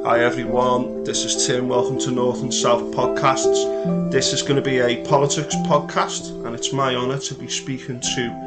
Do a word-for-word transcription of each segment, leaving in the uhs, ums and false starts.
Hi everyone, this is Tim. Welcome to North and South Podcasts. This is going to be a politics podcast, and it's my honour to be speaking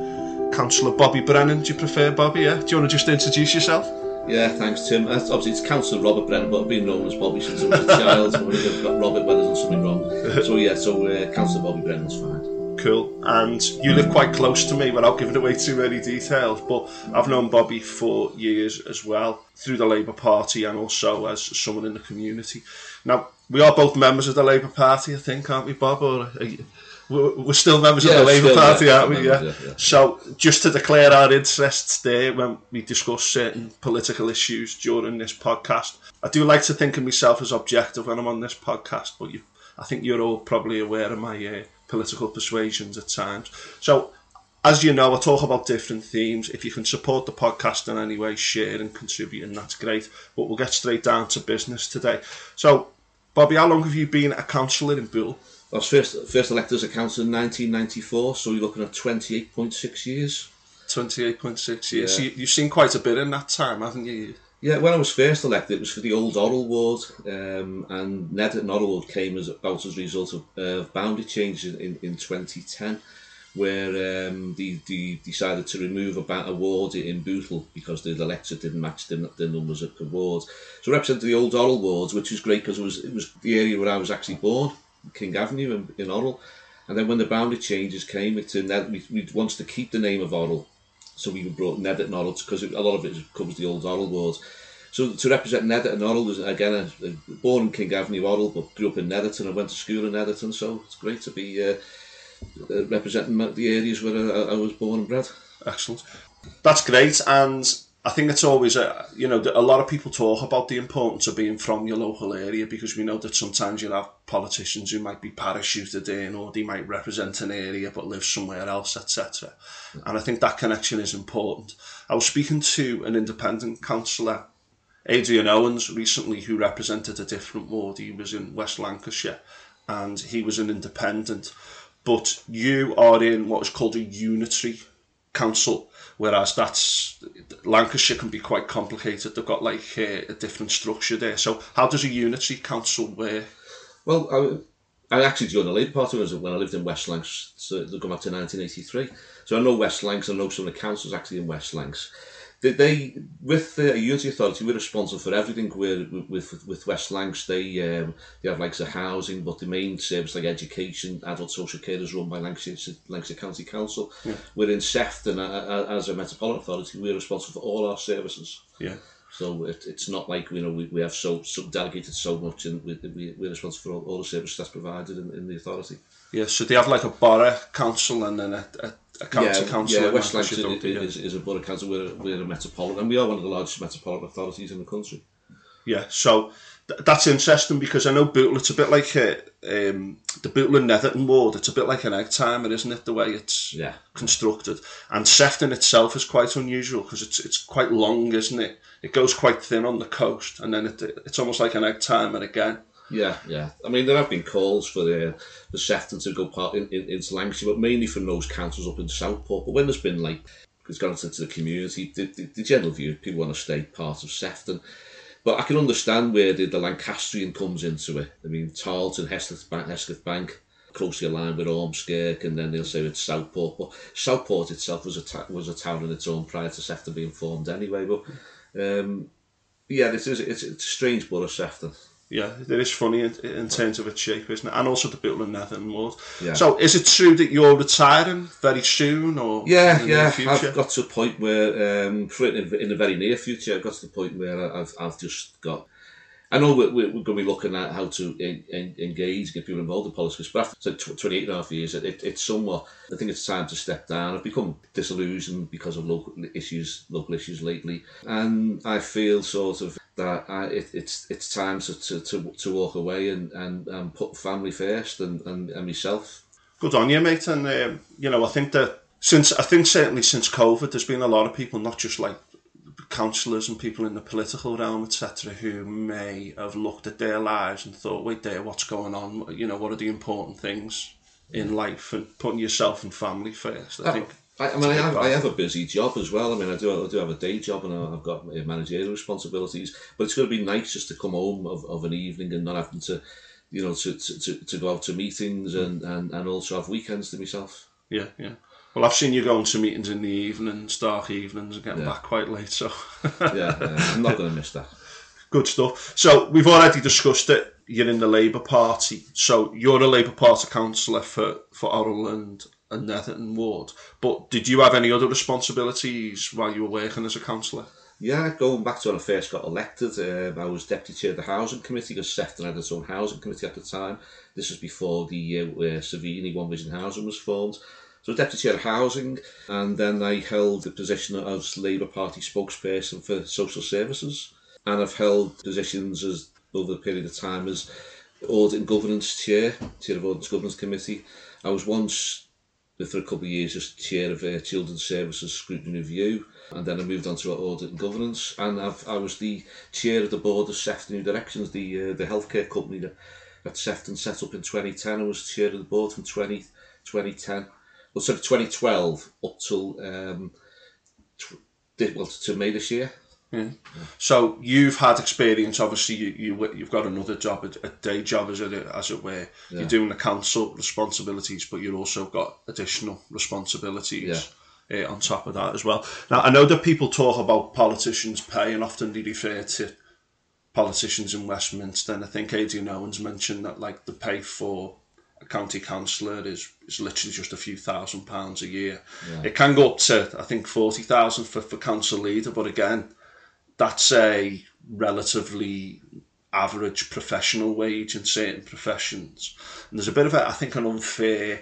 to Councillor Bobby Brennan. Do you prefer Bobby? Yeah. Do you want to just introduce yourself? Yeah, thanks Tim. That's, obviously it's Councillor Robert Brennan, but I've been known as Bobby since I was a child. I've got Robert when there's done something wrong. So yeah, so uh, Councillor Bobby Brennan's fine. Cool. And you live quite close to me without giving away too many details, but I've known Bobby for years as well, through the Labour Party and also as someone in the community. Now, we are both members of the Labour Party, I think, aren't we, Bob? Or are you, we're still members yeah, of the Labour Party, yeah, aren't we? Yeah. Yeah, yeah. So, just to declare our interests there when we discuss certain political issues during this podcast, I do like to think of myself as objective when I'm on this podcast, but you, I think you're all probably aware of my uh, political persuasions at times. So, as you know, I talk about different themes. If you can support the podcast in any way, share and contribute, and that's great. But we'll get straight down to business today. So, Bobby, how long have you been a councillor in Bull? I was first first elected as a councillor in nineteen ninety-four, so you're looking at twenty-eight point six years. twenty-eight point six years. Yeah. So you, you've seen quite a bit in that time, haven't you? Yeah, when I was first elected, it was for the old Orrell ward, um, and Neddart and Orrell ward came as about as a result of uh, boundary changes in, in twenty ten, where um, they, they decided to remove a, a ward in Bootle because the electorate didn't match the, the numbers of the wards. So I represented the old Orrell wards, which was great because it was, it was the area where I was actually born, King Avenue in, in Orrell. And then when the boundary changes came, it, uh, we, we wanted to keep the name of Orrell. So we brought Neddart and Orrell because a lot of it covers the old Orrell wards. So to represent Neddart and Orrell was again a, a, born in King Avenue, Orrell, but grew up in Netherton and went to school in Netherton. So it's great to be uh, uh, representing the areas where I, I was born and bred. Excellent. That's great, and I think it's always a you know a lot of people talk about the importance of being from your local area because we know that sometimes you'll have politicians who might be parachuted in or they might represent an area but live somewhere else, et cetera. And I think that connection is important. I was speaking to an independent councillor, Adrian Owens, recently, who represented a different ward. He was in West Lancashire and he was an independent. But you are in what is called a unitary council, whereas that's Lancashire can be quite complicated. They've got like uh, a different structure there. So how does a unitary council work? Well, I, I actually joined the Labour Party when I lived in West Lancs, so they go back to nineteen eighty-three. So I know West Lancs, I know some of the councils actually in West Lancs. They, they with the Unity Authority, we're responsible for everything. We're, with with West Lancs, they um, they have like the housing, but the main service like education, adult social care is run by Lancashire, Lancashire County Council. Yeah. We're in Sefton as a metropolitan authority. We're responsible for all our services. Yeah. So it, it's not like you know we, we have so, so delegated so much, and we, we we're responsible for all, all the services that's provided in, in the authority. Yeah. So they have like a borough council and then a, a a county yeah, council. Yeah, West Lancs is, is, is a borough council. We're, we're a metropolitan, and we are one of the largest metropolitan authorities in the country. Yeah, so th- that's interesting because I know Bootle, it's a bit like a, um, the Bootle and Netherton ward. It's a bit like an egg timer, isn't it? The way it's yeah. constructed, and Sefton itself is quite unusual because it's it's quite long, isn't it? It goes quite thin on the coast, and then it it's almost like an egg timer again. Yeah, yeah. I mean, there have been calls for the for Sefton to go part in, in, into Lancashire, but mainly from those councils up in Southport. But when there's been like it's gone into the community, the, the, the general view people want to stay part of Sefton. But I can understand where the, the Lancastrian comes into it. I mean, Tarleton, Hesketh Bank, Hesketh Bank, closely aligned with Ormskirk, and then they'll say it's Southport. But Southport itself was a ta- was a town in its own prior to Sefton being formed anyway. But um, yeah, it is it's, it's a strange borough, Sefton. Yeah, it is funny in, in terms of its shape, isn't it? And also the Bootle and Netherton ward. Yeah. So, is it true that you're retiring very soon, or yeah, yeah? I've got to a point where, um, for in, in the very near future, I've got to the point where I've I've just got. I know we're, we're going to be looking at how to en, en, engage, get people involved in politics, but after twenty-eight and a half years, it, it, it's somewhat. I think it's time to step down. I've become disillusioned because of local issues, local issues lately, and I feel sort of. That I, it, it's it's time to, to, to, to walk away and, and, and put family first and, and, and myself. Good on you, mate. And um, you know, I think that since I think certainly since COVID, there's been a lot of people, not just like councillors and people in the political realm, et cetera, who may have looked at their lives and thought, "Wait there, what's going on? You know, what are the important things in life?" And putting yourself and family first. I think I, I mean, I have, I have a busy job as well. I mean, I do, I do have a day job and I've got managerial responsibilities, but it's going to be nice just to come home of, of an evening and not having to, you know, to, to, to go out to meetings and, and, and also have weekends to myself. Yeah, yeah. Well, I've seen you going to meetings in the evenings, dark evenings, and getting yeah. back quite late, so... yeah, yeah, I'm not going to miss that. Good stuff. So, we've already discussed it. You're in the Labour Party. So, you're a Labour Party councillor for, for Orrell and, and Netherton Ward. But did you have any other responsibilities while you were working as a councillor? Yeah, going back to when I first got elected, uh, I was Deputy Chair of the Housing Committee because Sefton had its own Housing Committee at the time. This was before the uh, uh, Savini One Vision Housing was formed. So Deputy Chair of Housing, and then I held the position as Labour Party spokesperson for social services. And I've held positions as over the period of time as Audit and Governance Chair, Chair of Audit and Governance Committee. I was once, for a couple of years, just Chair of uh, Children's Services Scrutiny Review, and then I moved on to Audit and Governance, and I've, I was the Chair of the Board of Sefton New Directions, the uh, the healthcare company that, that Sefton set up in twenty ten. I was Chair of the Board from twenty ten. Well, so twenty twelve up till um, tw- well to May this year. Yeah. Yeah. So you've had experience. Obviously, you, you you've got another job, a, a day job, as it as it were. Yeah. You're doing the council responsibilities, but you've also got additional responsibilities yeah. uh, on top of that as well. Now, I know that people talk about politicians' pay, and often they refer to politicians in Westminster. And I think Adrian Owens mentioned that, like, the pay for a county councillor is, is literally just a few thousand pounds a year. Yeah. It can go up to, I think, forty thousand for, for council leader, but again, that's a relatively average professional wage in certain professions. And there's a bit of, a, I think, an unfair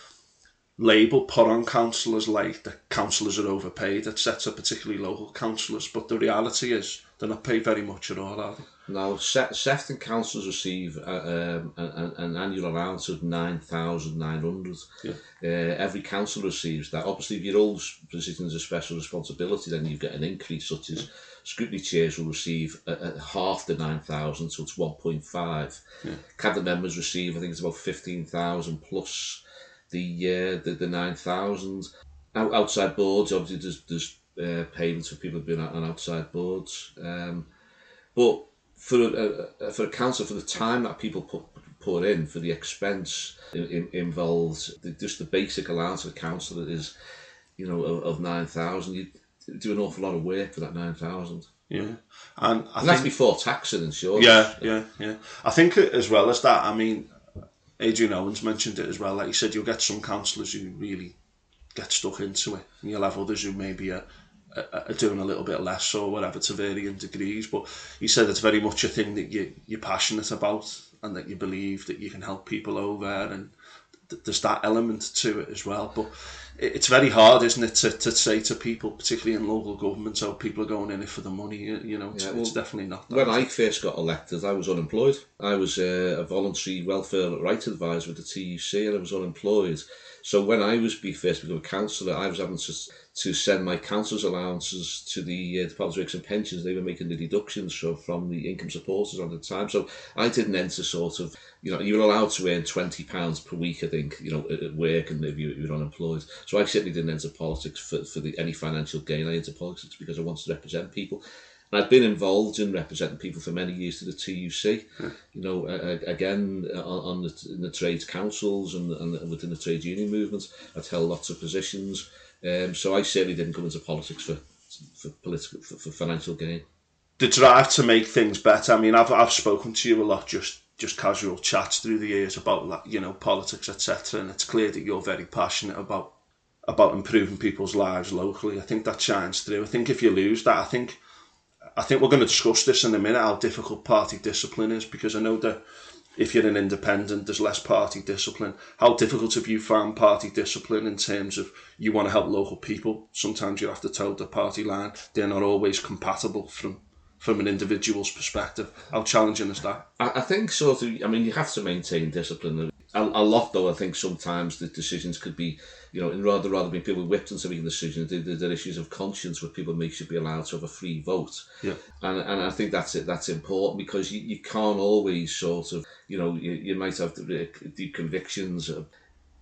label put on councillors, like the councillors are overpaid, et cetera, particularly local councillors, but the reality is they're not paid very much at all, are they? No, Sefton councillors receive uh, um, an, an annual allowance of nine thousand nine hundred. Yeah. Uh, every councillor receives that. Obviously, if your old position is a special responsibility, then you get an increase, such as scrutiny chairs will receive uh, uh, half the nine thousand, so it's one point five. Yeah. Cabinet members receive, I think it's about fifteen thousand plus the uh, the, the nine thousand. Out, outside boards, obviously, there's, there's uh, payments for people being on outside boards. Um, but for a, for a council, for the time that people put put in, for the expense in, in, involved, the, just the basic allowance of a councillor is, you know, of, of nine thousand. You do an awful lot of work for that nine thousand. Yeah, and, I and think, that's before tax and insurance. Yeah, yeah, yeah. I think as well as that, I mean, Adrian Owens mentioned it as well. Like you said, you'll get some councillors who really get stuck into it, and you'll have others who maybe are, are, are doing a little bit less or whatever to varying degrees. But he said it's very much a thing that you, you're passionate about and that you believe that you can help people over, and th- there's that element to it as well. But it, it's very hard, isn't it, to, to say to people, particularly in local government, how people are going in it for the money. You know, it's, yeah, well, it's definitely not that. When I first got elected, I was unemployed. I was uh, a voluntary welfare rights advisor with the T U C, and I was unemployed. So when I was be first become a councillor, I was having to, to send my councillor's allowances to the uh, Department of Works and Pensions. They were making the deductions from, from the income supporters at the time. So I didn't enter sort of, you know, you were allowed to earn twenty pounds per week, I think, you know, at, at work, and if you, you were unemployed. So I certainly didn't enter politics for, for the, any financial gain. I entered politics because I wanted to represent people. And I've been involved in representing people for many years to the T U C. Yeah. You know, uh, again, on, on the, in the trades councils and, and within the trade union movement, I've held lots of positions. Um, so I certainly didn't come into politics for for political for, for financial gain. The drive to make things better. I mean, I've I've spoken to you a lot, just just casual chats through the years about, you know, politics, et cetera. And it's clear that you're very passionate about about improving people's lives locally. I think that shines through. I think if you lose that, I think. I think we're going to discuss this in a minute, how difficult party discipline is, because I know that if you're an independent, there's less party discipline. How difficult have you found party discipline in terms of you want to help local people? Sometimes you have to toe the party line. They're not always compatible from from an individual's perspective. How challenging is that? I, I think sort of, I mean, you have to maintain discipline. A, a lot, though, I think sometimes the decisions could be, you know, and rather rather than people whipped into making decisions, there, there are issues of conscience where people make should be allowed to have a free vote. Yeah. And and I think that's it. That's important, because you, you can't always sort of, you know, you, you might have deep convictions. Of,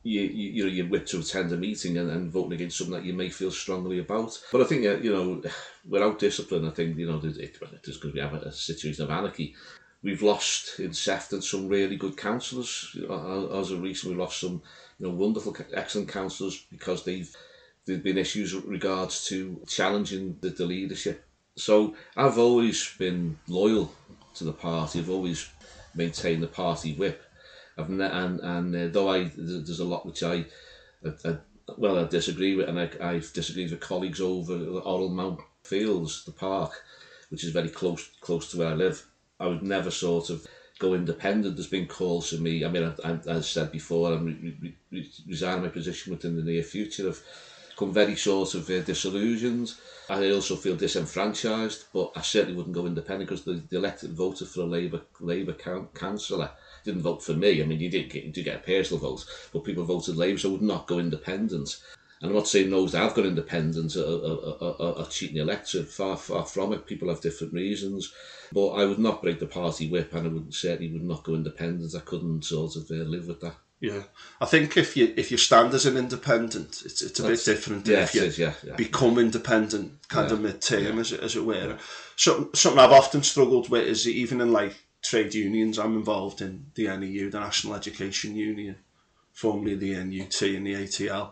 you, you, you know, you're whipped to attend a meeting and, and voting against something that you may feel strongly about. But I think, uh, you know, without discipline, I think, you know, there's, it, there's going to be a, a situation of anarchy. We've lost in Sefton some really good councillors. As of recent, we lost some, you know, wonderful, excellent councillors because they've there've been issues with regards to challenging the, the leadership. So I've always been loyal to the party. I've always maintained the party whip. I've ne- and and uh, though I there's a lot which I, I, I well I disagree with, and I, I've disagreed with colleagues over Orrell Mount Fields, the park, which is very close close to where I live. I would never sort of go independent. There's been calls to me. I mean, I, I, as I said before, I'm re- re- re- resigning my position within the near future. I've become very sort of uh, disillusioned. I also feel disenfranchised, but I certainly wouldn't go independent because the, the elected voted for a Labour Labour councillor. Didn't vote for me. I mean, you did get, you did get a personal vote, but people voted Labour, so I would not go independent. And I'm not saying those that have gone independent are, are, are, are cheating the electorate. Far, far from it. People have different reasons. But I would not break the party whip, and I would certainly would not go independent. I couldn't sort of uh, live with that. Yeah, I think if you if you stand as an independent, it's it's a That's, bit different than yeah, if you is, yeah, yeah. become independent, kind yeah, of mid-term, yeah. as it as it were. Yeah. Something something I've often struggled with is even in like trade unions. I'm involved in the N E U, the National Education Union, formerly the N U T and the A T L,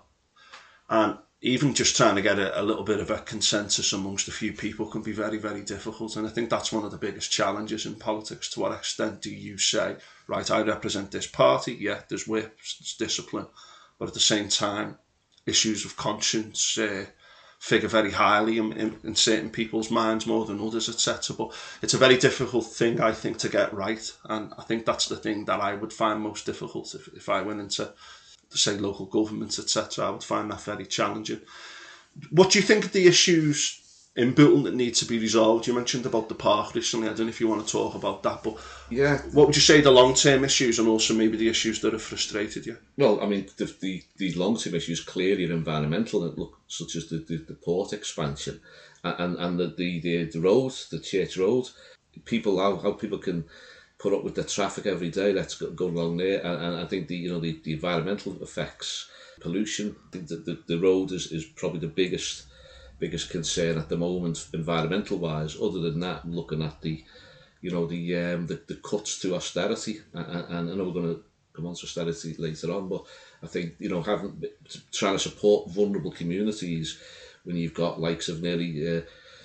and even just trying to get a, a little bit of a consensus amongst a few people can be very, very difficult. And I think that's one of the biggest challenges in politics. To what extent do you say, right, I represent this party, yeah, there's whips, there's discipline, but at the same time, issues of conscience uh, figure very highly in, in, in certain people's minds more than others, et cetera. But it's a very difficult thing, I think, to get right. And I think that's the thing that I would find most difficult if, if I went into say local governments, et cetera. I would find that very challenging. What do you think of the issues in Bilton that need to be resolved? You mentioned about the park recently. I don't know if you want to talk about that, but yeah, what would you say the long-term issues and also maybe the issues that have frustrated you? Well, I mean, the the, the long-term issues clearly are environmental, look, such as the, the, the port expansion and and the the the, the road, the Church Road. People how how people can put up with the traffic every day that's go along there, and, and I think the you know the, the environmental effects, pollution. I think that the, the road is, is probably the biggest biggest concern at the moment, environmental wise. Other than that, looking at the you know the um, the, the cuts to austerity, and, and I know we're going to come on to austerity later on, but I think you know having trying to support vulnerable communities when you've got likes of nearly uh,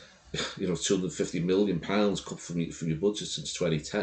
you know two hundred fifty million pounds cut from from your budget since twenty ten.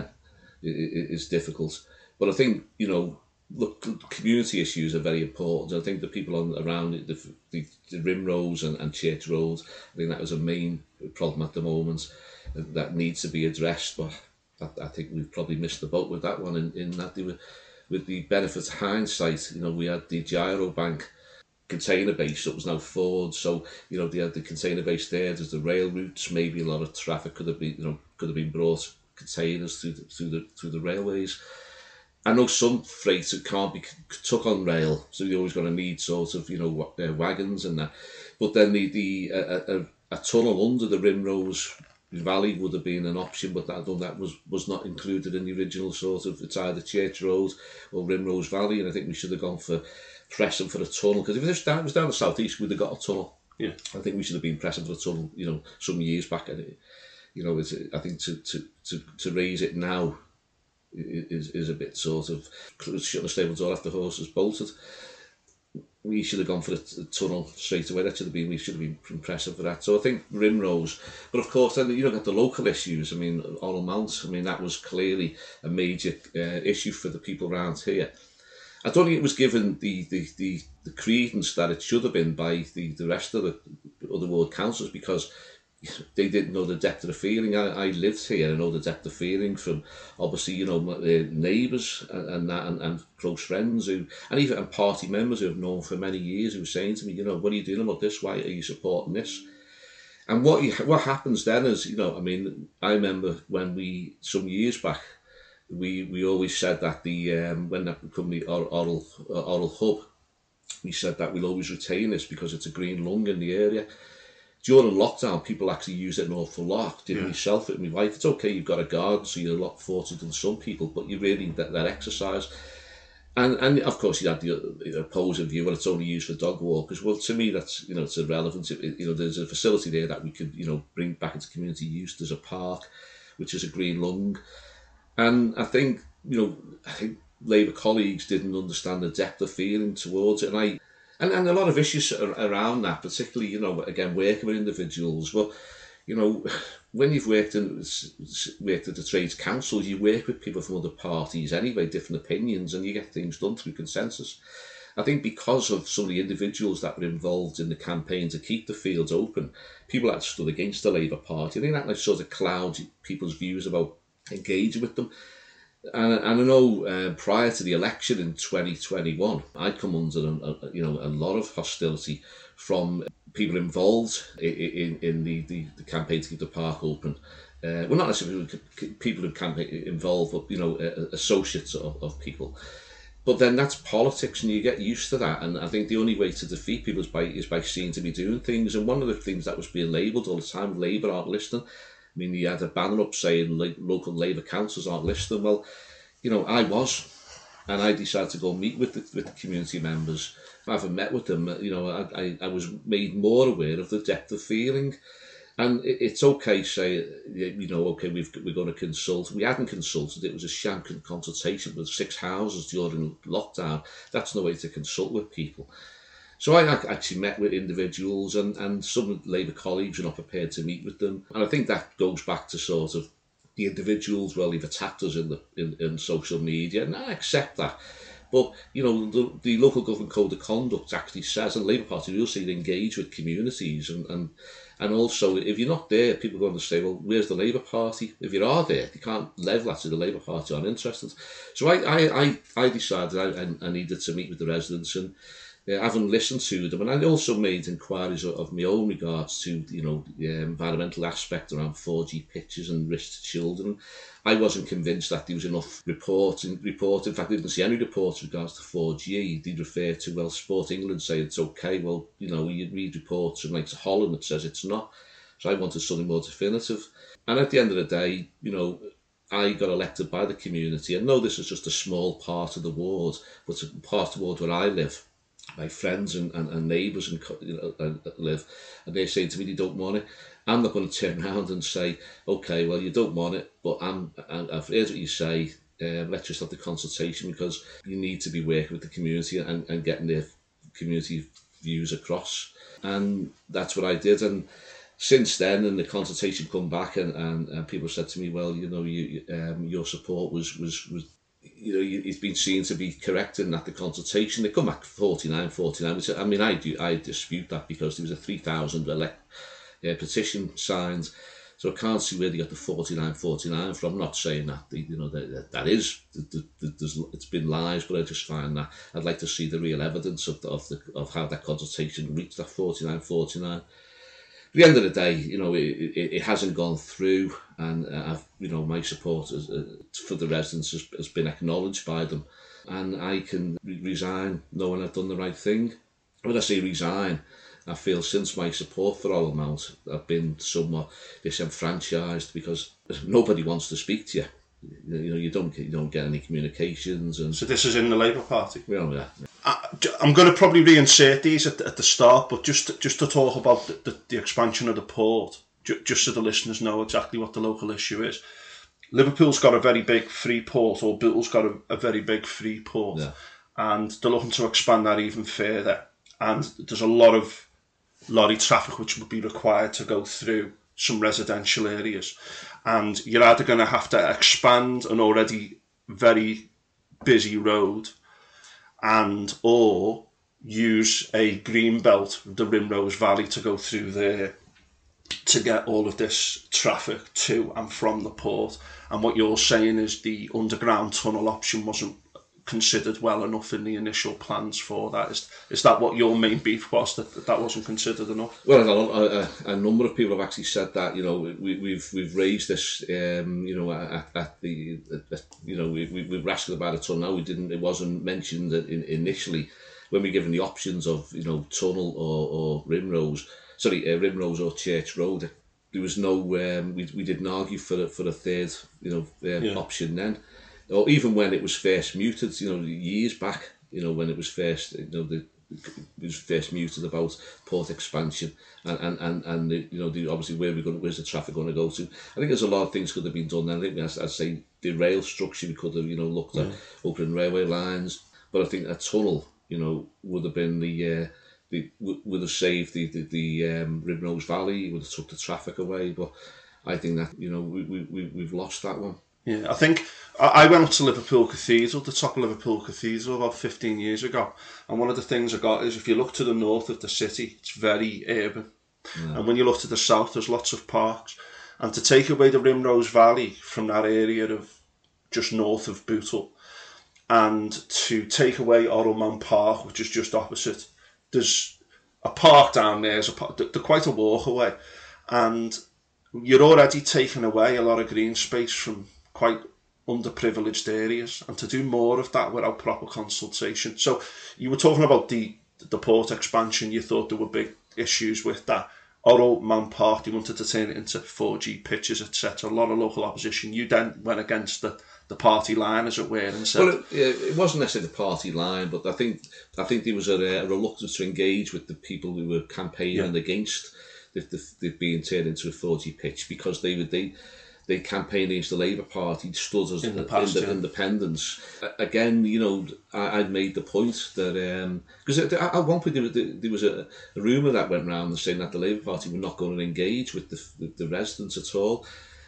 Is difficult, but I think you know, look, community issues are very important. I think the people on around it, the, the, the Rimrose and, and Church Road, I think that was a main problem at the moment that needs to be addressed. But I, I think we've probably missed the boat with that one. In, in that they were, with the benefit of hindsight, you know, we had the Gyro Bank container base that was now Ford, so you know they had the container base there. There's the rail routes. Maybe a lot of traffic could have been, you know, could have been brought. Containers through the, through the through the railways. I know some freight can't be took on rail, so you're always going to need sort of you know uh, wagons and that. But then the the uh, a, a tunnel under the Rimrose Valley would have been an option, but that that was was not included in the original sort of. It's either Church Road or Rimrose Valley, and I think we should have gone for pressing for a tunnel, because if it was down, it was down the southeast, we'd have got a tunnel. Yeah, I think we should have been pressing for a tunnel, you know, some years back. And it, you know, it's, I think to, to, to, to raise it now is is a bit sort of shutting the stable door after the horse has bolted. We should have gone for the tunnel straight away. That should have been, we should have been pressing for that. So I think Rimrose, but of course then you look at the local issues. I mean, Orrell Mount, I mean that was clearly a major uh, issue for the people around here. I don't think it was given the, the, the, the credence that it should have been by the, the rest of the other ward councils, because they didn't know the depth of the feeling. I, I lived here, I know the depth of feeling from obviously, you know, uh, neighbours and, and that, and, and close friends who, and even and party members who I've known for many years who were saying to me, you know, what are you doing about this? Why are you supporting this? And what you, what happens then is, you know, I mean, I remember when we, some years back, we, we always said that the, um, when that became the Orrell, uh, Orrell Hub, we said that we'll always retain this because it's a green lung in the area. During lockdown, people actually use it an awful lot. Did yeah. myself and my wife. It's okay, you've got a garden, so you're a lot fortunate than some people, but you really that, that exercise. And and of course you had the, the opposing view, well, it's only used for dog walkers. Well, to me that's, you know, it's irrelevant. It, you know, there's a facility there that we could, you know, bring back into community use. There's a park, which is a green lung, and I think, you know, I think Labour colleagues didn't understand the depth of feeling towards it, and I and, and a lot of issues around that, particularly, you know, again working with individuals. Well, you know, when you've worked in worked at the Trades Council, you work with people from other parties anyway, different opinions, and you get things done through consensus. I think because of some of the individuals that were involved in the campaign to keep the fields open, people that stood against the Labour Party, I think that like, sort of clouds people's views about engaging with them. And, and I know uh, prior to the election in twenty twenty-one, I'd come under a, a, you know, a lot of hostility from people involved in, in, in the, the, the campaign to keep the park open. Uh, well, not necessarily people who campaign involved, but, you know, uh, associates of, of people. But then that's politics, and you get used to that. And I think the only way to defeat people is by is by seeing to be doing things. And one of the things that was being labelled all the time, Labour aren't listening. I mean, you had a banner up saying like, local Labour councils aren't listening. Well, you know, I was, and I decided to go meet with the, with the community members. I haven't met with them. You know, I, I, I was made more aware of the depth of feeling. And it, it's okay to say, you know, okay, we've, we're going to consult. We hadn't consulted. It was a sham consultation with six houses during lockdown. That's no way to consult with people. So I actually met with individuals, and, and some Labour colleagues are not prepared to meet with them. And I think that goes back to sort of the individuals, well, they've attacked us in the in, in social media, and I accept that. But, you know, the, the local government code of conduct actually says, and the Labour Party will say, engage with communities. And, and, and also, if you're not there, people are going to say, well, where's the Labour Party? If you are there, you can't level that to the Labour Party aren't interested. So I, I, I, I decided I, I needed to meet with the residents, and uh, having listened to them, and I also made inquiries of, of my own regards to, you know, the environmental aspect around four G pitches and risk to children. I wasn't convinced that there was enough reports. In, report. In fact, I didn't see any reports with regards to four G. They'd refer to, well, Sport England say it's okay. Well, you know, you read reports from like Holland that says it's not. So I wanted something more definitive. And at the end of the day, you know, I got elected by the community. I know this is just a small part of the ward, but it's a part of the ward where I live. My friends and, and, and neighbours and, you know, and live, and they're saying to me they don't want it. I'm not going to turn around and say, okay, well, you don't want it, but I'm, I've heard what you say, uh, let's just have the consultation, because you need to be working with the community and, and getting their community views across. And that's what I did. And since then, and the consultation come back, and, and, and people said to me, well, you know, you, um, your support was, was, was you know, it's been seen to be correct in that the consultation. They come back forty-nine forty-nine, which, I mean, I do, I dispute that, because there was a three thousand elect, uh, petition signed, so I can't see where they got the forty-nine forty-nine from. I'm not saying that, you know, that, that is, there's, it's been lies, but I just find that I'd like to see the real evidence of the, of, the, of how that consultation reached that forty-nine forty-nine. At the end of the day, you know, it, it, it hasn't gone through, and uh, I've, you know, my support is, uh, for the residents has, has been acknowledged by them, and I can re- resign knowing I've done the right thing. When I say resign, I feel since my support for All Mount, I've been somewhat disenfranchised, because nobody wants to speak to you. You know, you don't you don't get any communications, and so this is in the Labour Party. Well, yeah. I, I'm going to probably reinsert these at, at the start, but just to, just to talk about the, the, the expansion of the port, ju- just so the listeners know exactly what the local issue is. Liverpool's got a very big free port, or Bill's got a, a very big free port, Yeah. and they're looking to expand that even further. And there's a lot of lorry traffic which would be required to go through some residential areas, and you're either going to have to expand an already very busy road, and or use a green belt, the Rimrose Valley, to go through there to get all of this traffic to and from the port. And what you're saying is the underground tunnel option wasn't considered well enough in the initial plans for that. Is, is that what your main beef was, that that wasn't considered enough? Well, a, a, a number of people have actually said that. You know, we, we've we've raised this. Um, you know, at, at the at, you know we we we've wrestled about it till now. We didn't. It wasn't mentioned in, initially when we were given the options of, you know, tunnel or or Rimrose. Sorry, uh, Rimrose or Church Road. There was no. Um, we we didn't argue for a, for a third, you know, uh, yeah. option then. or even when it was first muted, you know, years back, you know, when it was first, you know, the it was first muted about port expansion and and and, and the, you know, the, obviously where we going, where's the traffic going to go to? I think there's a lot of things could have been done. And I think, as I say, the rail structure we could have, you know, looked at, mm. opening railway lines, but I think a tunnel, you know, would have been the uh, the would have saved the the, the um, Rimrose Valley, would have took the traffic away. But I think that, you know, we we we've lost that one. Yeah, I think I went up to Liverpool Cathedral, the top of Liverpool Cathedral, about fifteen years ago. And one of the things I got is if you look to the north of the city, it's very urban. Yeah. And when you look to the south, there's lots of parks. And to take away the Rimrose Valley from that area of just north of Bootle, and to take away Orrowman Park, which is just opposite, there's a park down there, there's a park, they're quite a walk away. And you're already taking away a lot of green space from quite underprivileged areas, and to do more of that without proper consultation. So you were talking about the the port expansion, you thought there were big issues with that. Orrowman Park, you wanted to turn it into four G pitches, et cetera. A lot of local opposition. You then went against the, the party line, as it were, and said... Well, it, it wasn't necessarily the party line, but I think I think there was a, a reluctance to engage with the people who were campaigning yeah. against the, the, the being turned into a four G pitch, because they would... They, They campaigned against the Labour Party, stood as in the past, in the yeah. independents. Again, you know, I, I made the point that because um, at one point there was, there was a, a rumour that went round saying that the Labour Party were not going to engage with the, the, the residents at all.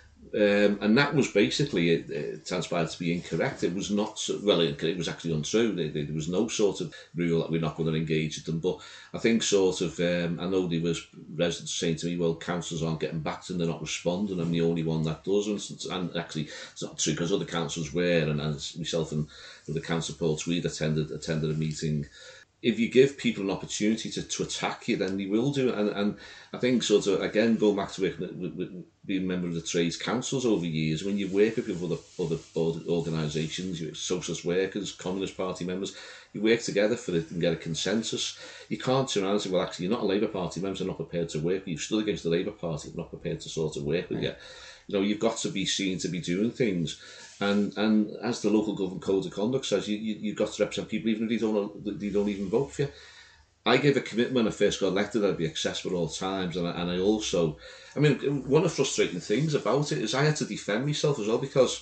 Um, and that was basically, it, it transpired to be incorrect. It was not, well, it, it was actually untrue. There, there was no sort of rule that we're not going to engage with them. But I think sort of, um, I know there was residents saying to me, well, councillors aren't getting back to them, they're not responding, I'm the only one that does. And, and actually, it's not true, because other councillors were, and as myself and the council Paul Tweed attended, attended a meeting. If you give people an opportunity to, to attack you, then they will do it. And, and I think sort of, again, going back to working with, with being a member of the trades councils over years, when you work with people with other, other organisations, socialist workers, Communist Party members, you work together for it and get a consensus. You can't turn around and say, well, actually, you're not a Labour Party member, so you're not prepared to work. You've stood against the Labour Party, you're not prepared to sort of work with you. You know, you've got to be seen to be doing things. And and as the local government code of conduct says, you, you, you've got to represent people even if they don't, they don't even vote for you. I gave a commitment when I first got elected that I'd be accessible at all times. And I, and I also, I mean, one of the frustrating things about it is I had to defend myself as well, because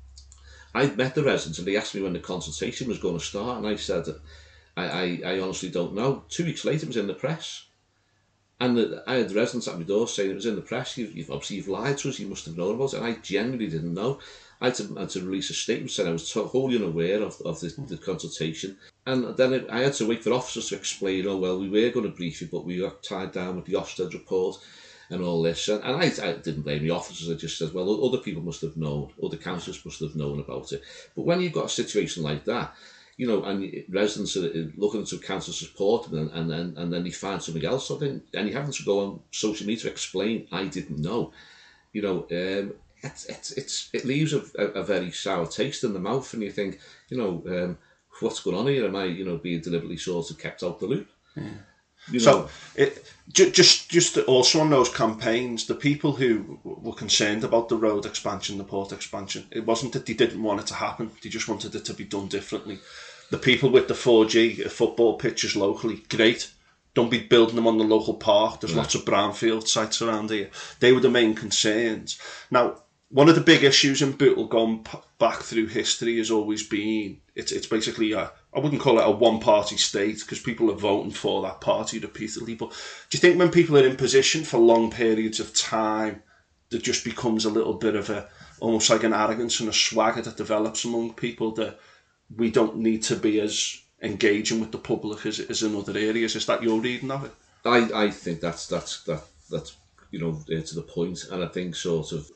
I'd met the residents and they asked me when the consultation was going to start. And I said, I, I, I honestly don't know. Two weeks later, it was in the press. And the, I had residents at my door saying it was in the press. You've, you've obviously you've lied to us. You must have known about it. And I genuinely didn't know. I had to, I had to release a statement saying I was wholly unaware of, of the, the consultation. And then it, I had to wait for officers to explain, oh, well, we were going to brief you, but we got tied down with the Ofsted report and all this. And, and I, I didn't blame the officers. I just said, well, other people must have known, other councillors must have known about it. But when you've got a situation like that, you know, and residents are looking to council support, and, and then and then you find something else, something, and you're having to go on social media to explain, I didn't know. You know, um, it's it's it's it leaves a, a, a very sour taste in the mouth, and you think, you know, um, what's going on here? Am I, you know, being deliberately sort of kept out the loop? Yeah. You know, so it just just also on those campaigns, the people who were concerned about the road expansion, the port expansion, it wasn't that they didn't want it to happen; they just wanted it to be done differently. The people with the four G football pitches locally, great. Don't be building them on the local park. There's yeah. lots of brownfield sites around here. They were the main concerns. Now, one of the big issues in Bootle going p- back through history has always been, it's it's basically, a, I wouldn't call it a one-party state, because people are voting for that party repeatedly. But do you think when people are in position for long periods of time, there just becomes a little bit of a, almost like an arrogance and a swagger that develops among people, that we don't need to be as engaging with the public as, as in other areas? Is that your reading of it? I, I think that's that's that that's you know uh, to the point, and I think sort of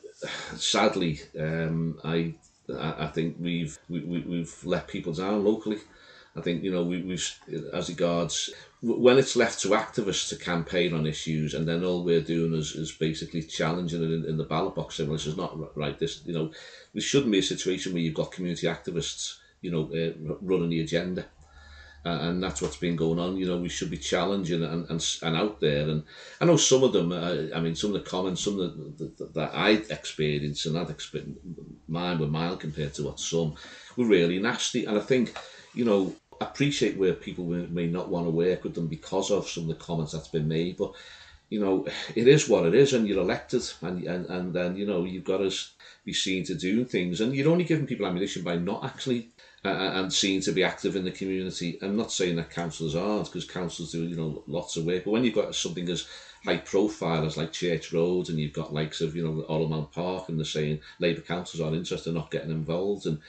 sadly, um, I I think we've we, we, we've let people down locally. I think, you know, we, we've, as regards, when it's left to activists to campaign on issues, and then all we're doing is, is basically challenging it in, in the ballot box, saying, well, this is not right. This, you know, there shouldn't be a situation where you've got community activists, you know, uh, running the agenda. Uh, and that's what's been going on. You know, we should be challenging and and, and out there. And I know some of them. Uh, I mean, some of the comments, some of the, the, that I experienced, and that experience, mine were mild compared to what some were really nasty. And I think, you know, I appreciate where people may, may not want to work with them because of some of the comments that's been made, but you know, it is what it is, and you're elected, and and and then you know you've got to be seen to do things, and you're only giving people ammunition by not actually uh, and seen to be active in the community. I'm not saying that councillors aren't, because councillors do you know lots of work, but when you've got something as high profile as like Church Road, and you've got likes of you know Ormond Park, and they're saying Labour councillors aren't interested in not getting involved, and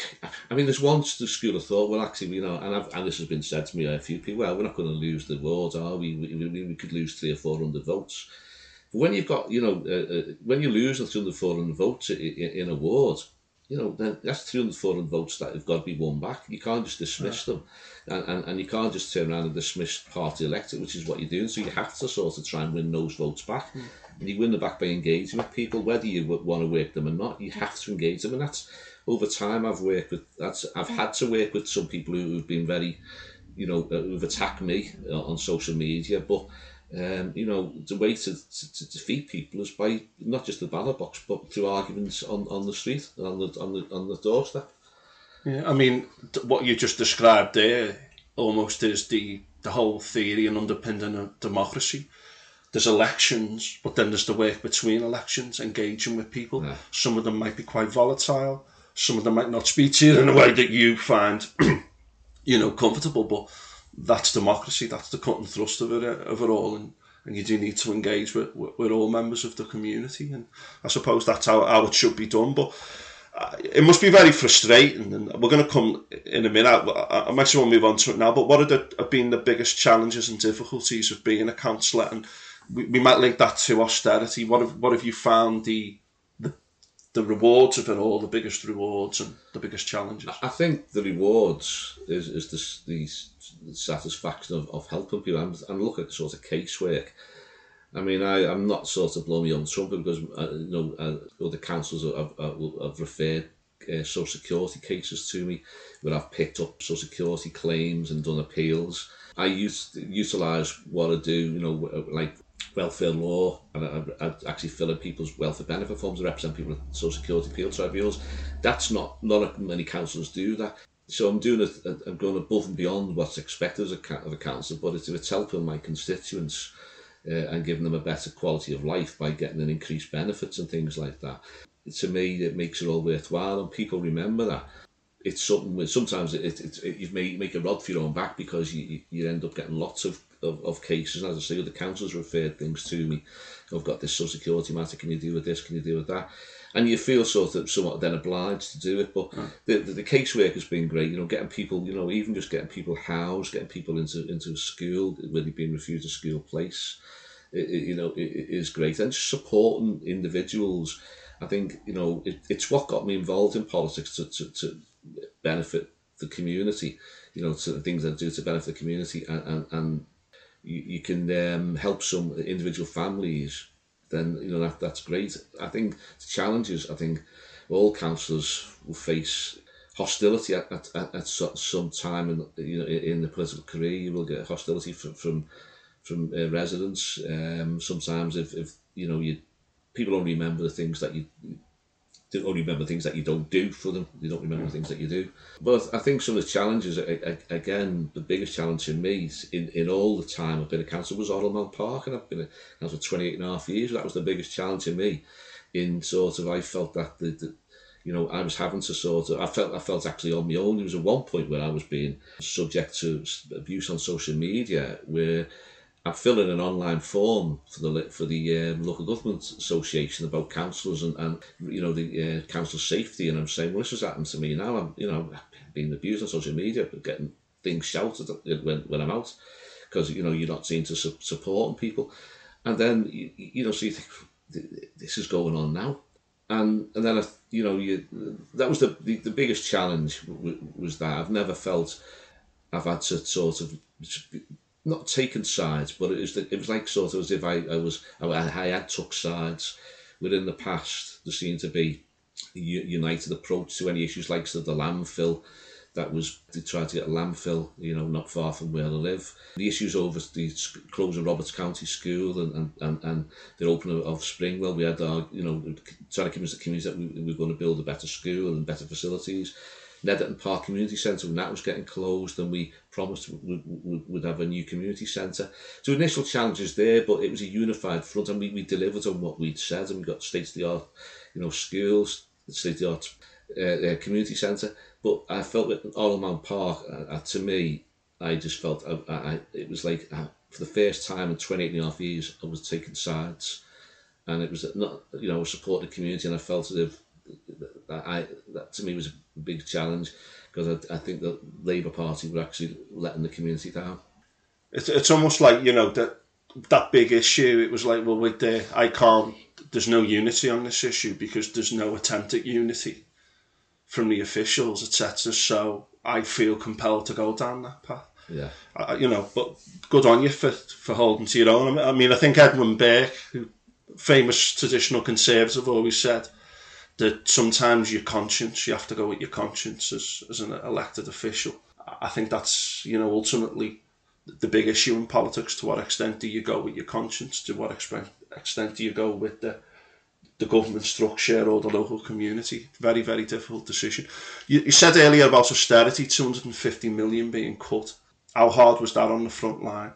I mean, there's one school of thought, well, actually, you know, and, I've, and this has been said to me by a few people, well, we're not going to lose the wards, are we? We, we, we could lose three or four hundred votes. But when you've got, you know, uh, uh, when you lose three hundred, four hundred votes in, in a ward, you know, then that's three hundred, four hundred votes that have got to be won back. You can't just dismiss yeah. them. And, and, and you can't just turn around and dismiss party elected, which is what you're doing. So you have to sort of try and win those votes back. Mm. And you win them back by engaging with people, whether you want to work them or not. You have to engage them, and that's over time. I've worked with that's I've had to work with some people who've been very, you know, who've attacked me on social media. But um, you know, the way to, to, to defeat people is by not just the ballot box, but through arguments on, on the street, on the on the on the doorstep. Yeah, I mean, what you just described there almost is the the whole theory and underpinning of democracy. There's elections, but then there's the work between elections, engaging with people. Yeah. Some of them might be quite volatile. Some of them might not speak to you in a way that you find, you know, comfortable. But that's democracy. That's the cut and thrust of it, of it all. And, and you do need to engage with, with, with all members of the community. And I suppose that's how, how it should be done. But uh, it must be very frustrating. And we're going to come in a minute. I, I actually want to move on to it now. But what have, the, have been the biggest challenges and difficulties of being a councillor? And we, we might link that to austerity. What have, what have you found the, the the rewards of it all, the biggest rewards and the biggest challenges? I think the rewards is, is the, the satisfaction of, of helping people, and, and look at sort of casework. I mean, I, I'm not sort of blowing me on trumpet because, uh, you know, uh, other councils have, have, have referred uh, social security cases to me where I've picked up social security claims and done appeals. I use, utilise what I do, you know, like welfare law, and I, I actually fill in people's welfare benefit forms. I represent people at social security appeal tribunals. That's not, not many councillors do that. So I'm doing it, I'm going above and beyond what's expected as a, of a councillor, but it's, it's helping my constituents uh, and giving them a better quality of life by getting an increased benefits and things like that. To me, it makes it all worthwhile, and people remember that. It's something where sometimes it, it, it, you may make a rod for your own back because you, you end up getting lots of, of, of cases. And as I say, the councils referred things to me. I've got this social security matter, can you deal with this, can you deal with that? And you feel sort of somewhat then obliged to do it. But mm. the, the, the casework has been great, you know, getting people, you know, even just getting people housed, getting people into, into a school where they've been refused a school place, it, it, you know, it, it is great. And just supporting individuals, I think, you know, it, it's what got me involved in politics to, to, to benefit the community, you know, to the things that I do to benefit the community, and, and, and you, you can um, help some individual families, then, you know, that that's great. I think the challenges, I think all councillors will face hostility at, at, at, at some time in, you know, in the political career. You will get hostility from from, from uh, residents. Um, sometimes if, if, you know, you people only remember the things that you They only remember things that you don't do for them. They don't remember things that you do. But I think some of the challenges, again, the biggest challenge for me in, in all the time I've been a councillor was Ormond Park, and I've been a councillor for twenty-eight and a half years. That was the biggest challenge for me. In sort of, I felt that the, the you know, I was having to sort of, I felt I felt actually on my own. There was at one point where I was being subject to abuse on social media, where I'm filling an online form for the for the um, local government association about councillors and, and you know the uh, council safety, and I'm saying, well, this has happened to me now. I'm you know being abused on social media, but getting things shouted at when when I'm out because you know you're not seen to su- supporting people, and then you, you know so you think this is going on now, and and then I, you know you that was the, the the biggest challenge w- was that I've never felt I've had to sort of. Not taken sides, but it was it was like sort of as if I, I was I, I had took sides. Within the past, there seemed to be a united approach to any issues like the landfill, that was they tried to get a landfill, you know, not far from where I live. The issues over the closing Roberts County School and and, and, and the opening of Springwell, we had our, you know, trying to convince the community that we, we were going to build a better school and better facilities. Netherton Park Community Centre, when that was getting closed, and we promised we would have a new community centre. So initial challenges there, but it was a unified front, and we, we delivered on what we'd said, and we got state-of-the-art, you know, schools, state-of-the-art uh, uh, community centre. But I felt that Ormond Park, uh, uh, to me, I just felt I, I, it was like uh, for the first time in twenty-eight and a half years, I was taking sides, and it was not, you know, supporting the community, and I felt as if that, I, that to me was a big challenge, because I, I think the Labour Party were actually letting the community down. It's it's almost like, you know, that that big issue. It was like, well, wait there, I can't. There's no unity on this issue because there's no attempt at unity from the officials, et cetera. So I feel compelled to go down that path. Yeah, I, you know, but good on you for for holding to your own. I mean, I think Edwin Burke, who famous traditional conservative, always said that sometimes your conscience, you have to go with your conscience as, as an elected official. I think that's, you know, ultimately the big issue in politics. To what extent do you go with your conscience? To what extent, extent do you go with the the government structure or the local community? Very, very difficult decision. You, you said earlier about austerity, two hundred fifty million being cut. How hard was that on the front line?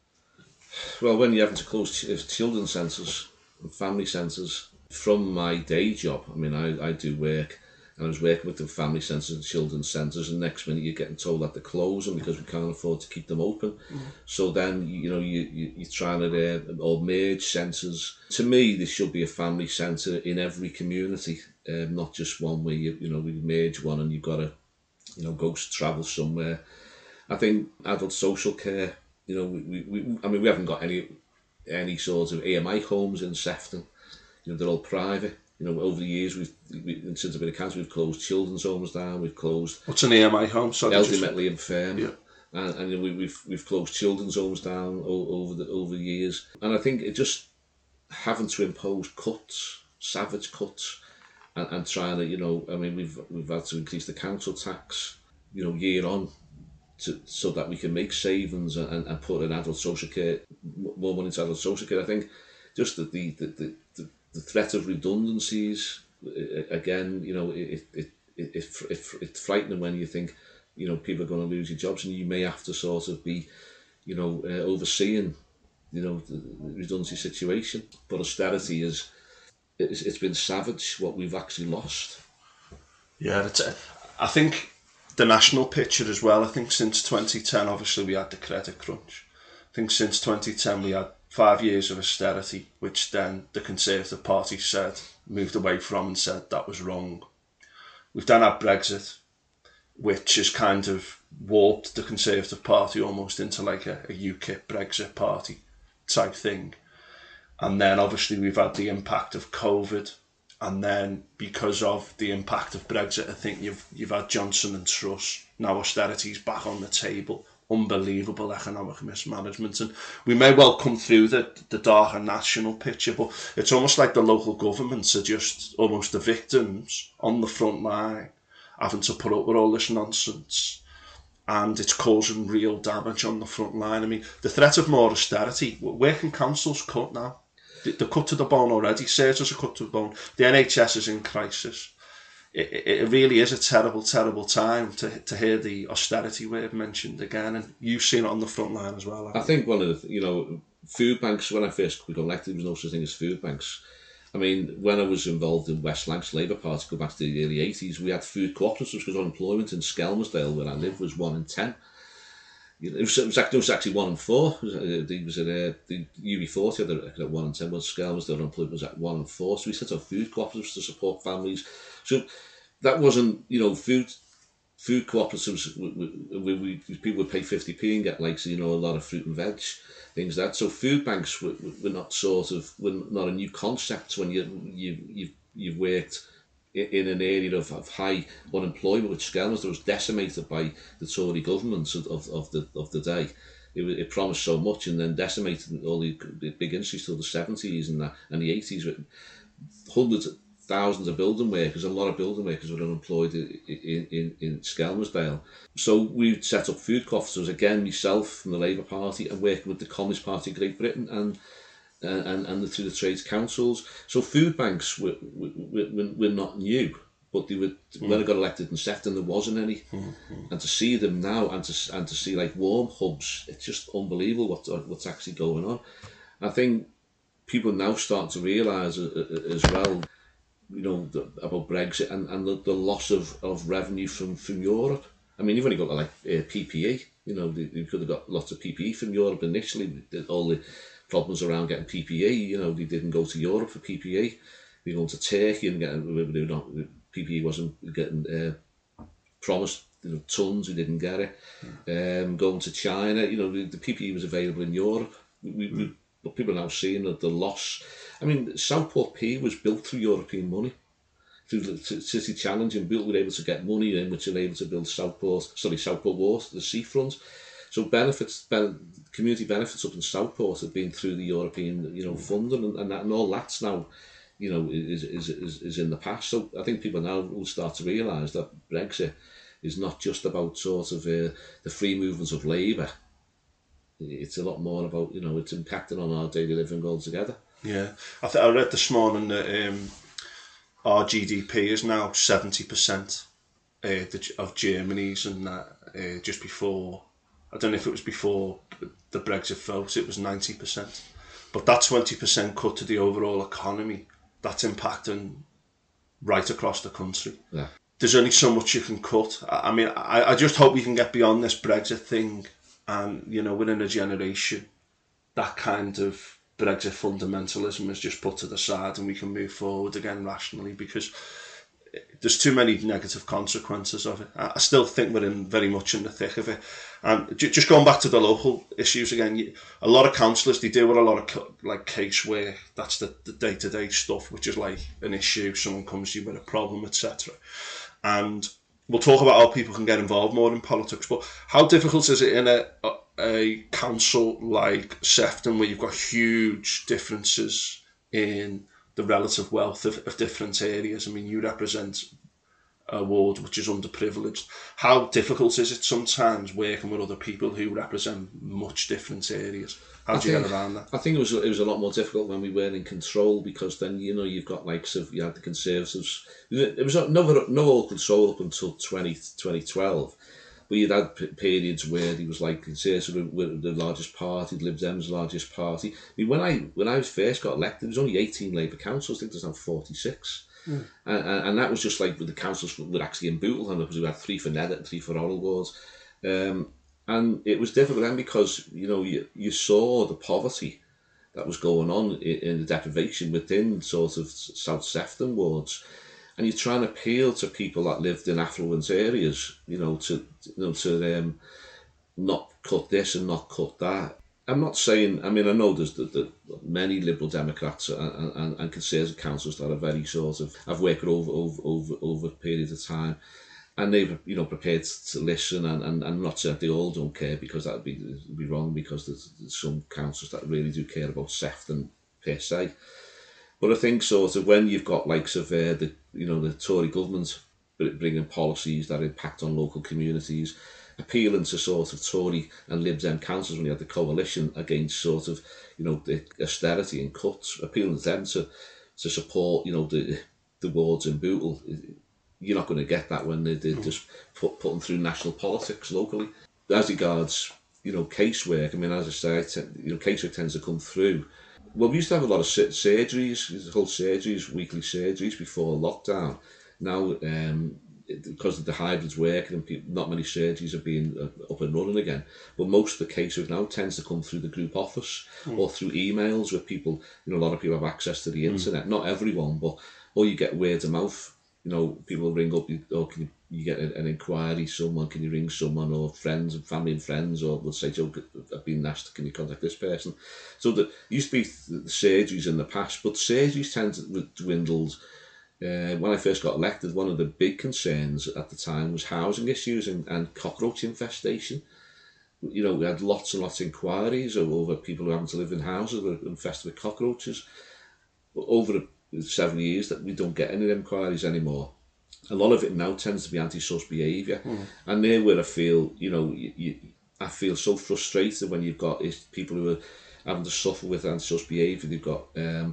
Well, when you're having to close ch- children's centres and family centres, from my day job, I mean, I, I do work, and I was working with the family centres and children's centres, and next minute you're getting told that they're closing because we can't afford to keep them open. Mm. So then, you know, you, you, you're trying to, uh, or merge centres. To me, there should be a family centre in every community, um, not just one where, you, you know, we merge one and you've got to, you know, go travel somewhere. I think adult social care, you know, we, we, I mean, we haven't got any any sort of A M I homes in Sefton. You know, they're all private. You know, over the years, we've we, since I've been a council, we've closed children's homes down. We've closed. What's an A M I home? Sorry, elderly just... mentally infirm. Yeah. And, and we, we've we've closed children's homes down o- over the over the years. And I think it just having to impose cuts, savage cuts, and, and trying to, you know, I mean, we've we've had to increase the council tax, you know, year on, to so that we can make savings and, and put in adult social care, more money into adult social care. I think just that the the, the, the the threat of redundancies, again, you know, it it, it, it, it it's frightening when you think, you know, people are going to lose your jobs and you may have to sort of be, you know, uh, overseeing, you know, the redundancy situation. But austerity is, it's, it's been savage what we've actually lost. Yeah, that's, I think the national picture as well. I think since twenty ten, obviously we had the credit crunch. I think since twenty ten we had five years of austerity, which then the Conservative Party said, moved away from and said that was wrong. We've then had Brexit, which has kind of warped the Conservative Party almost into like a, a UKIP Brexit party type thing. And then obviously we've had the impact of COVID. And then because of the impact of Brexit, I think you've you've had Johnson and Truss. Now austerity's back on the table. Unbelievable economic mismanagement, and we may well come through the the darker national picture, but it's almost like the local governments are just almost the victims on the front line, having to put up with all this nonsense, and it's causing real damage on the front line. I mean, the threat of more austerity, where can councils cut now? They're cut to the bone already. Surgeons are cut to the bone. The N H S is in crisis. It, it really is a terrible, terrible time to to hear the austerity word mentioned again, and you've seen it on the front line as well. I think one of the, you know, food banks, when I first got elected, there was no such thing as food banks. I mean, when I was involved in West Lancs Labour Party, go back to the early eighties, we had food cooperatives because unemployment in Skelmersdale, where I live, was one in ten. It was, it was, actually, it was actually one in four. It was, it was at uh, the U B forty had it at one in ten, but Skelmersdale unemployment was at one in four. So we set up food cooperatives to support families. So that wasn't, you know, food food cooperatives. We, we, we, people would pay fifty p and get, like, so, you know, a lot of fruit and veg, things like that. So food banks were, were not sort of were not a new concept when you you you've, you've worked in an area of, of high unemployment, which Skelmersdale was decimated by the Tory governments of, of, of the of the day. It, it promised so much and then decimated all the big industries till the seventies and the, and the eighties. With hundreds, thousands of building workers. A lot of building workers were unemployed in, in, in, in Skelmersdale. So we set up food coffers, again, myself from the Labour Party, and working with the Communist Party of Great Britain and uh, and, and the, through the trades councils. So food banks were, were, were, were not new, but they were, mm. when I got elected in Sefton, there wasn't any. Mm-hmm. And to see them now, and to and to see like warm hubs, it's just unbelievable what what's actually going on. I think people now start to realise as well, you know, the, about Brexit and, and the, the loss of, of revenue from, from Europe. I mean, you've only got like uh, P P E, you know, you could have got lots of P P E from Europe initially. All the problems around getting P P E, you know, they didn't go to Europe for P P E. They were going to Turkey and getting, they were not, P P E wasn't getting uh, promised, you know, tons, we didn't get it. Mm. Um, going to China, you know, the, the P P E was available in Europe. We, mm. we, but people are now seeing that the loss. I mean, Southport P was built through European money. Through the City Challenge and built, we were able to get money in, which were able to build Southport, sorry, Southport Water, the seafront. So benefits, ben, community benefits up in Southport have been through the European, you know, funding, and, and, that, and all that's now, you know, is, is is is in the past. So I think people now will start to realise that Brexit is not just about sort of uh, the free movements of labour. It's a lot more about, you know, it's impacting on our daily living altogether. Yeah, I th- I read this morning that um, our G D P is now seventy percent uh, of Germany's, and that uh, just before, I don't know if it was before the Brexit vote, it was ninety percent. But that twenty percent cut to the overall economy, that's impacting right across the country. Yeah. There's only so much you can cut. I, I mean, I, I just hope we can get beyond this Brexit thing, and, you know, within a generation, that kind of Brexit fundamentalism is just put to the side and we can move forward again rationally, because there's too many negative consequences of it. I still think we're in very much in the thick of it. And just going back to the local issues again, a lot of councillors, they deal with a lot of like casework. That's the, the day-to-day stuff, which is like an issue, someone comes to you with a problem, et cetera. And we'll talk about how people can get involved more in politics, but how difficult is it in a, a, a council like Sefton, where you've got huge differences in the relative wealth of, of different areas? I mean, you represent a ward which is underprivileged. How difficult is it sometimes working with other people who represent much different areas? How do you get around that? I think it was it was a lot more difficult when we weren't in control, because then, you know, you've got like, so you had the Conservatives. It was no no all control up until twenty twelve. But you'd had periods where he was like Conservative were the largest party, Lib Dem's largest party. I mean, when I when I first got elected, there was only eighteen Labour councils. I think there's now forty-six. Mm. And, and that was just like with the councils were actually in Bootle, and because we had three for Nedet and three for Orrell wards. Um, and it was difficult then because, you know, you, you saw the poverty that was going on in, in the deprivation within sort of South Sefton wards. And you're trying to appeal to people that lived in affluent areas, you know, to you know to um, not cut this and not cut that. I'm not saying, I mean, I know there's the, the many Liberal Democrats and, and, and Conservative councils that are very sort of, have worked over over over over periods of time, and they've, you know, prepared to listen, and, and, and not saying they all don't care, because that would be, be wrong, because there's, there's some councils that really do care about Sefton per se. But I think sort of when you've got likes of uh, the, you know, the Tory government bringing policies that impact on local communities, appealing to sort of Tory and Lib Dem councils when you had the coalition against sort of, you know, the austerity and cuts, appealing to them to, to support, you know, the the wards in Bootle. You're not going to get that when they, they just put, put them through national politics locally. As regards, you know, casework, I mean, as I say, t- you know, casework tends to come through. Well, we used to have a lot of surgeries, whole surgeries, weekly surgeries before lockdown. Now, um, because of the hybrids working and people, not many surgeries are being uh, up and running again. But most of the casework now tends to come through the group office mm. or through emails with people. You know, a lot of people have access to the internet. Mm. Not everyone, but or you get word of mouth. You know, people ring up, or can you, you get an, an inquiry, someone, can you ring someone, or friends and family and friends, or will say, Joe, I've been asked, can you contact this person? So there used to be the surgeries in the past, but surgeries tend to dwindle. Uh, when I first got elected, one of the big concerns at the time was housing issues and, and cockroach infestation. You know, we had lots and lots of inquiries over people who happen to live in houses that were infested with cockroaches. But over a several years that we don't get any inquiries anymore. A lot of it now tends to be antisocial behaviour, mm. and there where I feel, you know, you, you, I feel so frustrated when you've got is people who are having to suffer with antisocial behaviour. They've got, um,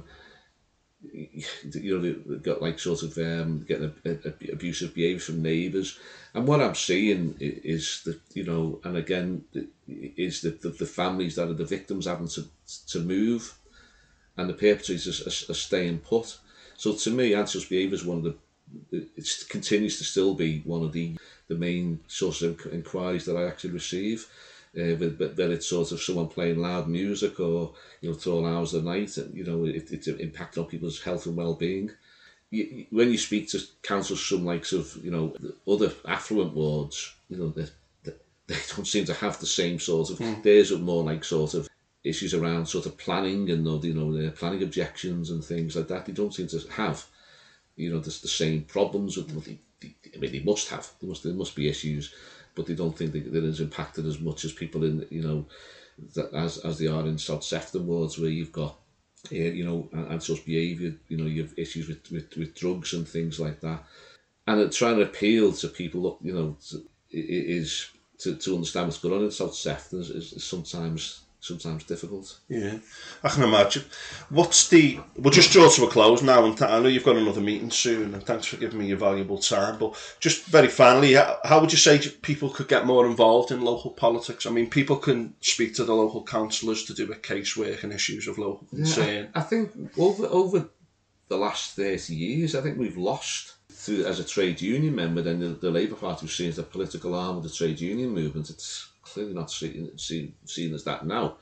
you know, they've got like sort of um, getting a, a, abusive behaviour from neighbours, and what I'm seeing is that, you know, and again, is that the, the families that are the victims having to to move, and the perpetrators are, are staying put. So to me, antisocial behaviour is one of the it continues to still be one of the, the main sources of inquiries that I actually receive. Uh, but, but then it's sort of someone playing loud music or, you know, through all hours of the night, and, you know, it, it's impacting on people's health and well-being. You, when you speak to councils from like sort of, you know, other affluent wards, you know, they, they, they don't seem to have the same sort of, mm. theirs are more like sort of issues around sort of planning and, you know, their planning objections and things like that. They don't seem to have, you know, there's the same problems with them. They, they, I mean, they must have. There must there must be issues, but they don't think that it's impacted as much as people in, you know, that as as they are in South Sefton wards, where you've got, uh, you know, antisocial behaviour. You know, you have issues with, with, with drugs and things like that, and uh, trying to appeal to people, look, you know, to, is to, to understand what's going on in South Sefton is, is, is sometimes. sometimes difficult. Yeah, I can imagine. What's the... We'll just draw to a close now, and th- I know you've got another meeting soon, and thanks for giving me your valuable time, but just very finally, how, how would you say people could get more involved in local politics? I mean, people can speak to the local councillors to do with casework and issues of local concern. Yeah, I, I think over over the last thirty years, I think we've lost, through, as a trade union member, then the, the Labour Party was seen as the political arm of the trade union movement. It's clearly not seen, seen, seen as that now.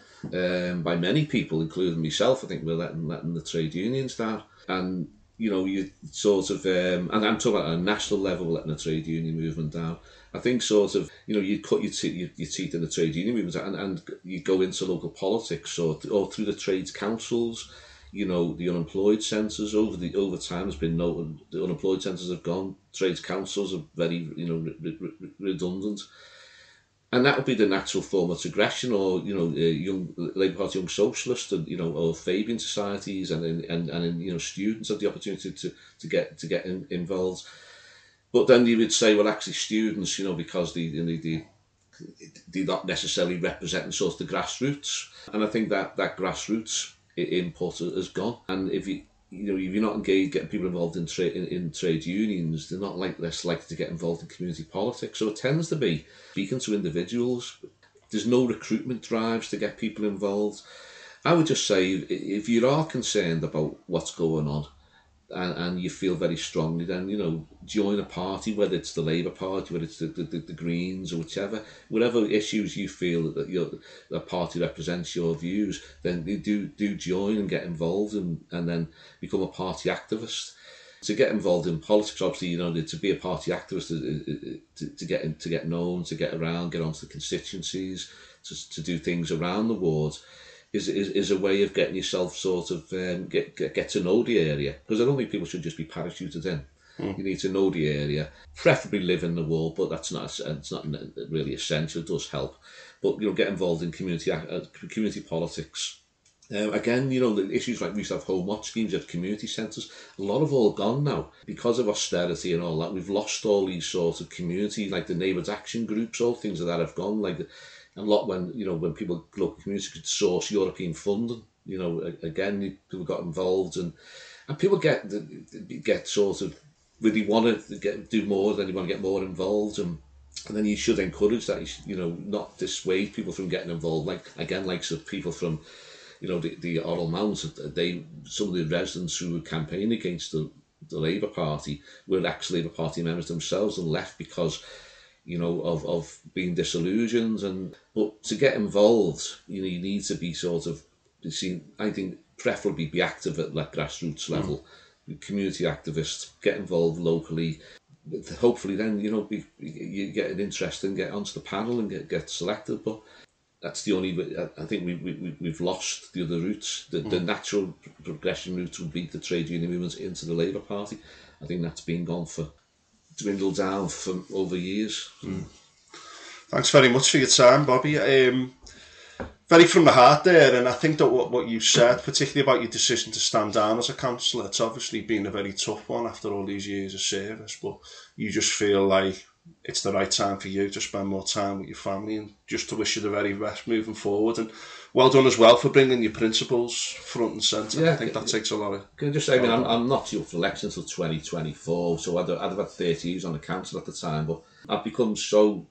Um, by many people, including myself, I think we're letting, letting the trade unions down. And, you know, you sort of, um, and I'm talking about at a national level, letting the trade union movement down. I think sort of, you know, you cut your, te- your, your teeth in the trade union movement and, and you go into local politics or, or through the trades councils, you know, the unemployed centres. Over the over time has been noted, the unemployed centres have gone, trades councils are very, you know, re- re- redundant. And that would be the natural form of aggression, or, you know, uh, young Labour Party Young Socialists, and, you know, or Fabian societies, and and and you know, students have the opportunity to to get to get in, involved. But then you would say, well, actually, students, you know, because they they they they're not necessarily representing sort of the grassroots, and I think that that grassroots input has gone. And if you you know, if you're not engaged, getting people involved in trade in, in trade unions, they're not like less likely to get involved in community politics. So it tends to be speaking to individuals. There's no recruitment drives to get people involved. I would just say, if you are concerned about what's going on, and, and you feel very strongly, then, you know, join a party, whether it's the Labour Party, whether it's the, the, the Greens or whichever, whatever issues you feel that your the party represents your views, then you do do join and get involved, and, and then become a party activist. To get involved in politics, obviously, you know, to be a party activist, to, to, to get in, to get known, to get around, get onto the constituencies, to, to do things around the wards, Is, is is a way of getting yourself sort of um, get, get get to know the area, because I don't think people should just be parachuted in. Mm. You need to know the area, preferably live in the ward, but that's not it's not really essential. It does help, but, you know, get involved in community uh, community politics. Uh, again, you know, the issues like we used to have home watch schemes, you have community centres. A lot have all gone now because of austerity and all that. We've lost all these sorts of community, like the neighbours action groups, all things like that have gone. Like a lot when, you know, when people, local communities could source European funding, you know, again, people got involved, and and people get get sort of really want to get do more, then you want to get more involved, and and then you should encourage that. You should, you know, not dissuade people from getting involved. Like again, like some people from, you know, the the Oral Mount, they some of the residents who were campaigning against the the Labour Party were actually Labour Party members themselves and left because, you know, of, of being disillusioned. And but to get involved, you know, you need to be sort of seen, I think, preferably be active at like grassroots level, mm. community activists, get involved locally. Hopefully then, you know, be, you get an interest and get onto the panel and get, get selected. But that's the only, I think we, we, we've lost the other routes. The, mm. the natural progression route would be the trade union movement into the Labour Party. I think that's been gone for, dwindled down for over years. Mm. Thanks very much for your time, Bobby. Um, very from the heart there, and I think that what, what you said, particularly about your decision to stand down as a councillor, it's obviously been a very tough one after all these years of service, but you just feel like it's the right time for you to spend more time with your family, and just to wish you the very best moving forward. And well done as well for bringing your principles front and centre. Yeah, I think that takes a lot of... Can I just say, I mean, I'm, I'm not due for election until twenty twenty-four, so I'd, I'd have had thirty years on the council at the time, but I've become so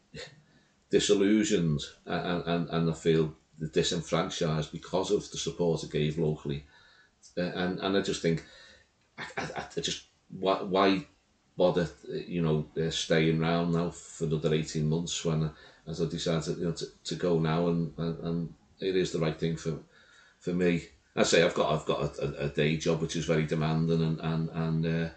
disillusioned and, and, and I feel disenfranchised because of the support I gave locally. Uh, and, and I just think, I, I, I just, why, why bother, you know, uh, staying around now for another eighteen months when, uh, as I decided, you know, to, to go now, and, and, and it is the right thing for for me. I say I've got I've got a, a day job which is very demanding, and and and uh,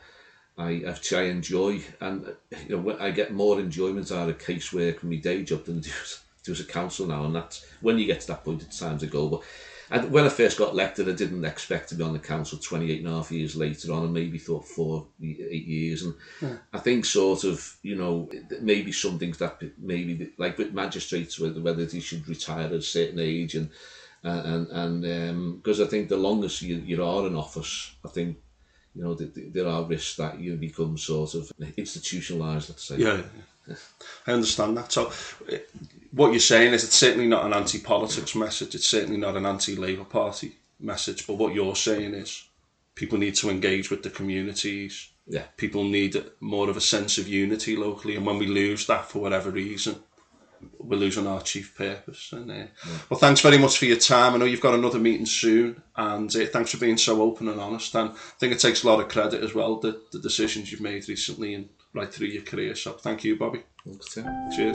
I which I enjoy, and you know, I get more enjoyment out of casework from my day job than I do, do as a council now, and that's when you get to that point, it's time to go. But and when I first got elected, I didn't expect to be on the council twenty-eight and a half years later on, and maybe thought four, eight years. And yeah. I think sort of, you know, maybe some things that maybe, like with magistrates, whether, whether they should retire at a certain age, and and and because um, I think the longest you, you are in office, I think, you know, the, the, there are risks that you become sort of institutionalised, let's say. Yeah, yeah. I understand that. So what you're saying is it's certainly not an anti-politics message, it's certainly not an anti-Labour Party message, but what you're saying is people need to engage with the communities. Yeah. People need more of a sense of unity locally, and when we lose that for whatever reason, we're losing our chief purpose. And uh, yeah. Well, thanks very much for your time. I know you've got another meeting soon, and uh, thanks for being so open and honest. And I think it takes a lot of credit as well, the, the decisions you've made recently and right through your career. So thank you, Bobby. Thanks, Tim. Cheers.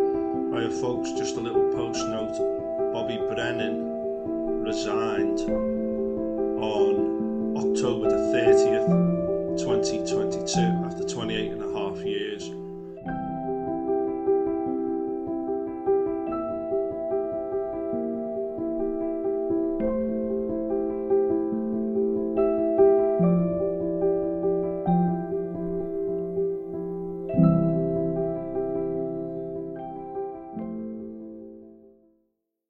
Hiya folks, just a little post note. Bobby Brennan resigned